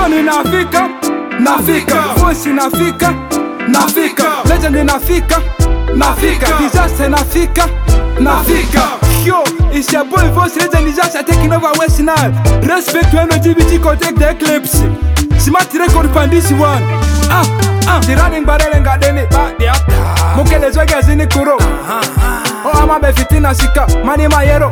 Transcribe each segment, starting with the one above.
Tony nafika, Voice nafika, Legend nafika, Disaster nafika. Yo, it's your boy Voice, Legend Disaster taking over West Nile. Respect to LGBT, take the eclipse. Smart record for this one. Tirani barele ngadeni mukele zwege zini kuro. Ama befitina sika mani mayero.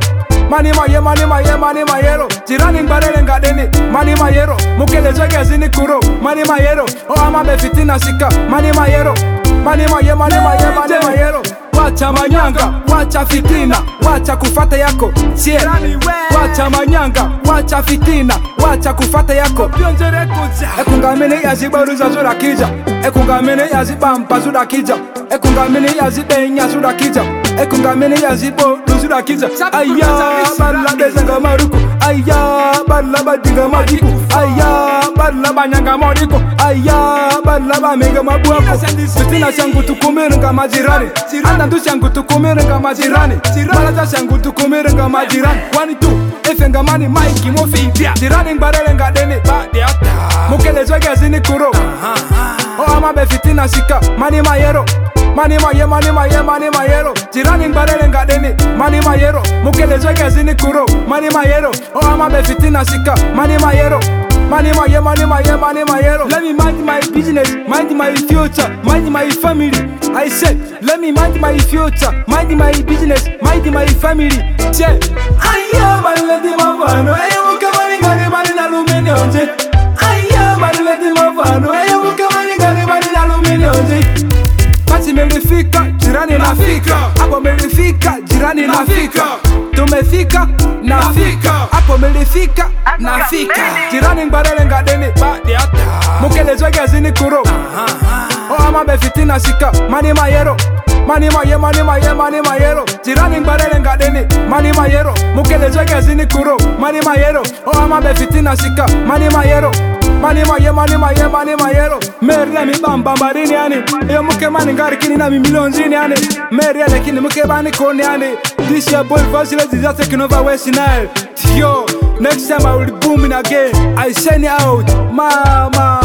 Tirani barele ngadeni mani mayero. Mukele zwege zini kuro mani mayero. Ama befitina sika mani mayero. Mani mayero. Wacha manyanga, wacha fitina, wacha kufata yako. Wacha manyanga, wacha fitina, wacha kufata yako. Ekungamene yazibaruza zura kija. Ekungamene yazibampa zura kija. Ekungamene yazibenya zura kija. Ekungamene yazibo zura kija. Aya barla bezanga maruko. Aya barla badinga maruko. Aya barla banyanga maruko. Aya barla bamenga mabuako. Fitina changu tukumere nga majirani. Andandu changu tukumere nga majirani. Malaza changu tukumere nga majirani. 1 2 efenga mani maiki mofidia. Tirani barele ngadeni mukele zwege zini kuro. Ama befitina sika mani mayero. Mani mayero. Tirani barele ngadeni mani mayero. Mukele zwege zini kuro mani mayero. Ama befitina sika mani mayero. Mani mayero. Let me mind my business, mind my future, mind my family. I said, let me mind my future, mind my business, mind my family. Che, aya baladi mavano, aya mukamani gari bani na lumini onje. Aya baladi mavano, aya mukamani gari bani na lumini onje. Basi melifika, jirani nafika. Hapo melifika, jirani nafika. Tumefika, nafika. Hapo melifika, nafika. Jirani barele ngadeni mukele zwege zini kuro. Ama befitina sika mani mayero. Mani mayero. Jirani barele ngadeni mani mayero. Mukele zwege zini kuro mani mayero. Ama befitina sika mani mayero. Mani mayero. Merle mi bamba marini yani. Yo muke mani ngari kini na mi milionzini yani. Merle kini muke bani koni yani. This your boy Voice, Legend Disaster taking over West Nile. Yo, next time I will be booming again. I send it out, mama.